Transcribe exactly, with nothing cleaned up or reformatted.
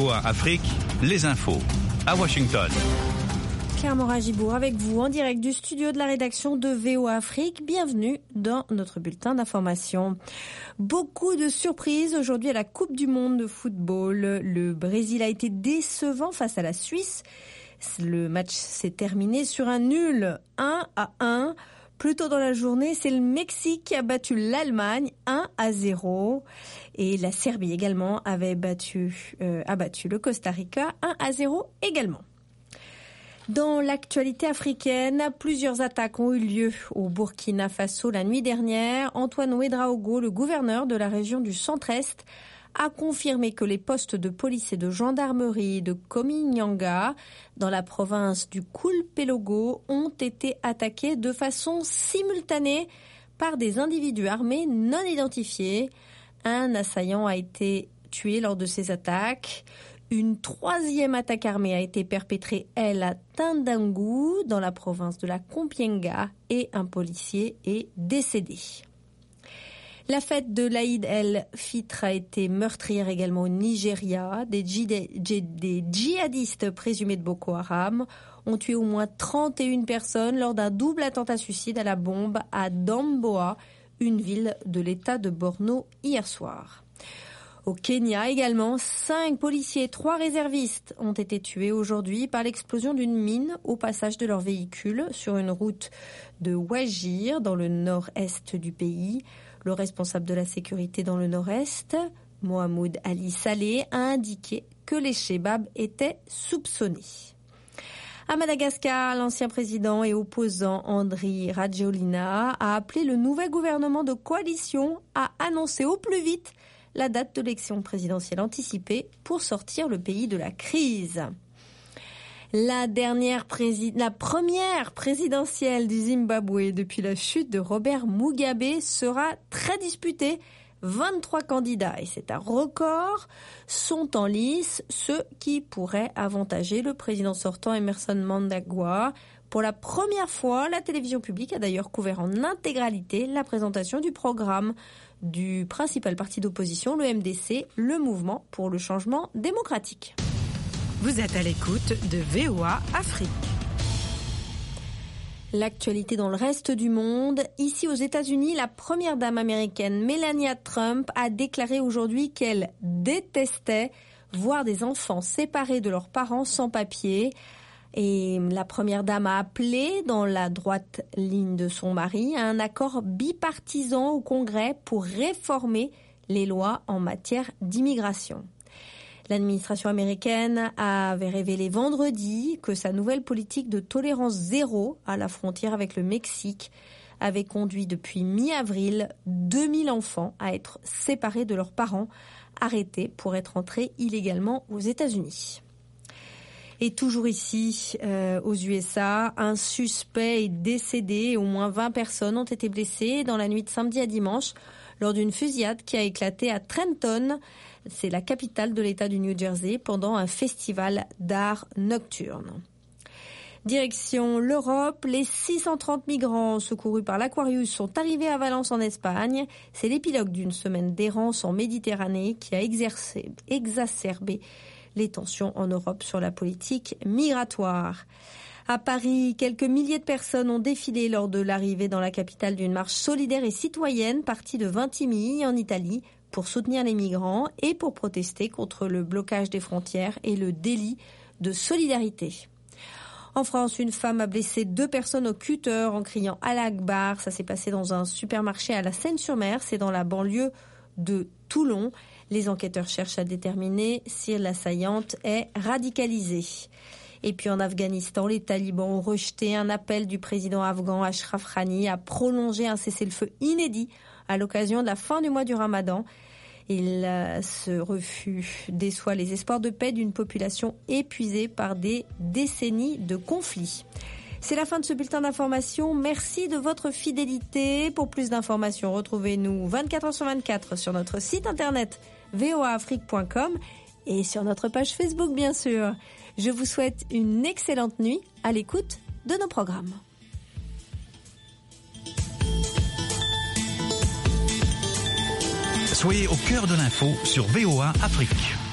O A Afrique, les infos à Washington. Claire Morin-Gibourg avec vous en direct du studio de la rédaction de V O A Afrique. Bienvenue dans notre bulletin d'information. Beaucoup de surprises aujourd'hui à la Coupe du Monde de football. Le Brésil a été décevant face à la Suisse. Le match s'est terminé sur un nul un à un. Plus tôt dans la journée, c'est le Mexique qui a battu l'Allemagne un à zéro. Et la Serbie également avait battu, euh, a battu le Costa Rica un à zéro également. Dans l'actualité africaine, plusieurs attaques ont eu lieu au Burkina Faso la nuit dernière. Antoine Ouédraogo, le gouverneur de la région du Centre-Est, a confirmé que les postes de police et de gendarmerie de Kominyanga, dans la province du Koulpelogo, ont été attaqués de façon simultanée par des individus armés non identifiés. Un assaillant a été tué lors de ces attaques. Une troisième attaque armée a été perpétrée, elle, à Tindangou, dans la province de la Kompienga, et un policier est décédé. La fête de l'Aïd el-Fitr a été meurtrière également au Nigeria. Des, djihad- des djihadistes présumés de Boko Haram ont tué au moins trente et une personnes lors d'un double attentat suicide à la bombe à Damboa, une ville de l'État de Borno, hier soir. Au Kenya également, cinq policiers et trois réservistes ont été tués aujourd'hui par l'explosion d'une mine au passage de leur véhicule sur une route de Wajir dans le nord-est du pays. Le responsable de la sécurité dans le nord-est, Mohamed Ali Saleh, a indiqué que les Chebabs étaient soupçonnés. À Madagascar, l'ancien président et opposant Andry Rajoelina a appelé le nouvel gouvernement de coalition à annoncer au plus vite la date de l'élection présidentielle anticipée pour sortir le pays de la crise. La dernière prési- la première présidentielle du Zimbabwe depuis la chute de Robert Mugabe sera très disputée. vingt-trois candidats, et c'est un record, sont en lice, ceux qui pourraient avantager le président sortant Emmerson Mnangagwa. Pour la première fois, la télévision publique a d'ailleurs couvert en intégralité la présentation du programme du principal parti d'opposition, le M D C, le Mouvement pour le changement démocratique. Vous êtes à l'écoute de V O A Afrique. L'actualité dans le reste du monde. Ici aux États-Unis, la première dame américaine Melania Trump a déclaré aujourd'hui qu'elle détestait voir des enfants séparés de leurs parents sans papier. Et la première dame a appelé, dans la droite ligne de son mari, à un accord bipartisan au Congrès pour réformer les lois en matière d'immigration. L'administration américaine avait révélé vendredi que sa nouvelle politique de tolérance zéro à la frontière avec le Mexique avait conduit depuis mi-avril deux mille enfants à être séparés de leurs parents, arrêtés pour être entrés illégalement aux États-Unis. Et toujours ici, euh, aux U S A, un suspect est décédé et au moins vingt personnes ont été blessées dans la nuit de samedi à dimanche lors d'une fusillade qui a éclaté à Trenton, c'est la capitale de l'État du New Jersey, pendant un festival d'art nocturne. Direction l'Europe, les six cent trente migrants secourus par l'Aquarius sont arrivés à Valence en Espagne. C'est l'épilogue d'une semaine d'errance en Méditerranée qui a exercé, exacerbé les tensions en Europe sur la politique migratoire. À Paris, quelques milliers de personnes ont défilé lors de l'arrivée dans la capitale d'une marche solidaire et citoyenne partie de Vintimille en Italie pour soutenir les migrants et pour protester contre le blocage des frontières et le délit de solidarité. En France, une femme a blessé deux personnes au cutter en criant « Allah Akbar ». Ça s'est passé dans un supermarché à la Seine-sur-Mer, c'est dans la banlieue de Toulon. Les enquêteurs cherchent à déterminer si l'assaillante est radicalisée. Et puis en Afghanistan, les talibans ont rejeté un appel du président afghan Ashraf Ghani à prolonger un cessez-le-feu inédit à l'occasion de la fin du mois du Ramadan. Il, euh, ce refus déçoit les espoirs de paix d'une population épuisée par des décennies de conflits. C'est la fin de ce bulletin d'information. Merci de votre fidélité. Pour plus d'informations, retrouvez-nous vingt-quatre heures sur vingt-quatre sur notre site internet v o a afrique point com et sur notre page Facebook, bien sûr. Je vous souhaite une excellente nuit à l'écoute de nos programmes. Soyez au cœur de l'info sur V O A Afrique.